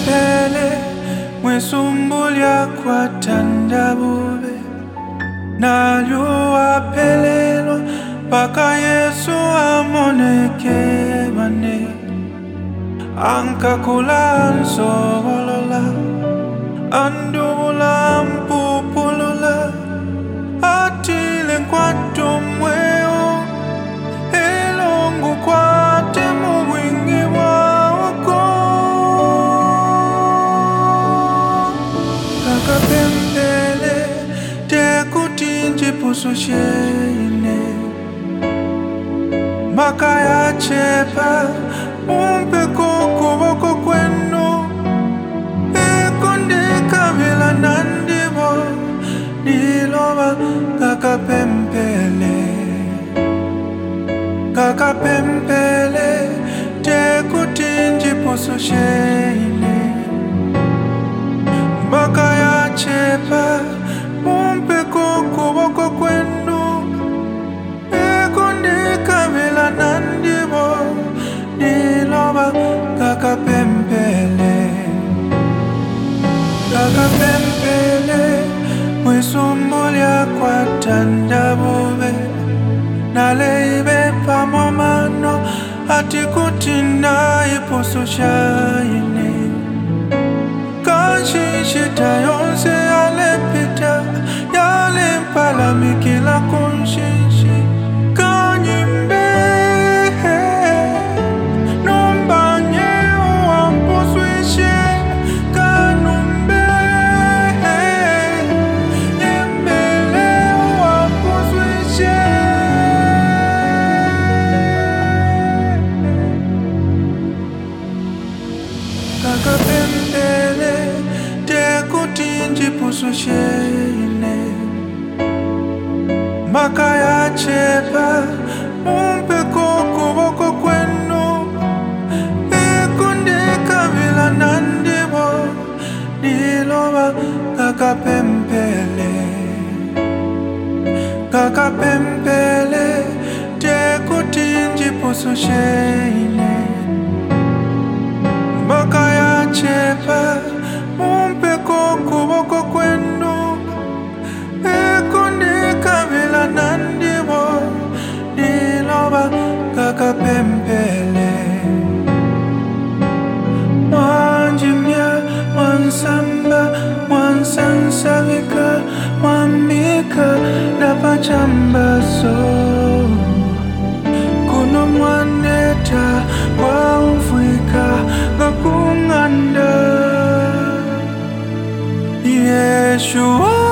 pempele mwisumbulia kwa tandabube nalyuwa pelelo paka Yesu amoneke mane ankakula nsovolola andubula mpupulula atile nkwato mweo elongu kwate mu bwingi bwawoko kakapempele tekutinji pusushene makaya chepa umpe kuboko kwenu ekondeka vila nandibo niloba kakapempele tekutinji pusushene makaya chepa umpe kuboko kwenu ekondeka vila nandibo niloba kakapempele mwisumbulia kwa tandabube naleibe pamomano atikutina ipusushaine kanshishita yonse yalepita yalempalamikila kunshishi kanyimbe kakapempele tekutinji pusushene makaya chepa umpe kuboko kwenu ekondeka vila nandibo niloba kakapempele tekutinji pusushene makaya chepa umpe kuboko kwenu ekondeka vila nandibo niloba kakapempele mwanjimya mwansamba mwansansavika mwamika napachambaso kuno mwaneta kwa ufwika ngakunganda Yeshua